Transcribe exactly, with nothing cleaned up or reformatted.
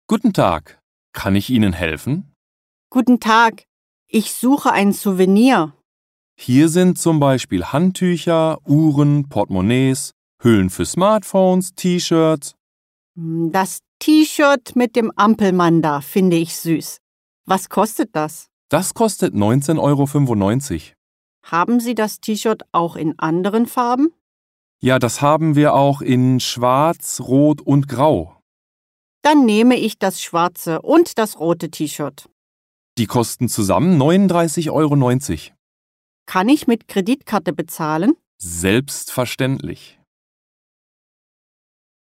Guten Tag, kann ich Ihnen helfen? Guten Tag, ich suche ein Souvenir. Hier sind zum Beispiel Handtücher, Uhren, Portemonnaies, Hüllen für Smartphones, T-Shirts. Das T-Shirt mit dem Ampelmann da finde ich süß. Was kostet das? Das kostet neunzehn Euro fünfundneunzig. Haben Sie das T-Shirt auch in anderen Farben? Ja, das haben wir auch in Schwarz, Rot und Grau. Dann nehme ich das schwarze und das rote T-Shirt. Die kosten zusammen neununddreißig Euro neunzig. Kann ich mit Kreditkarte bezahlen? Selbstverständlich.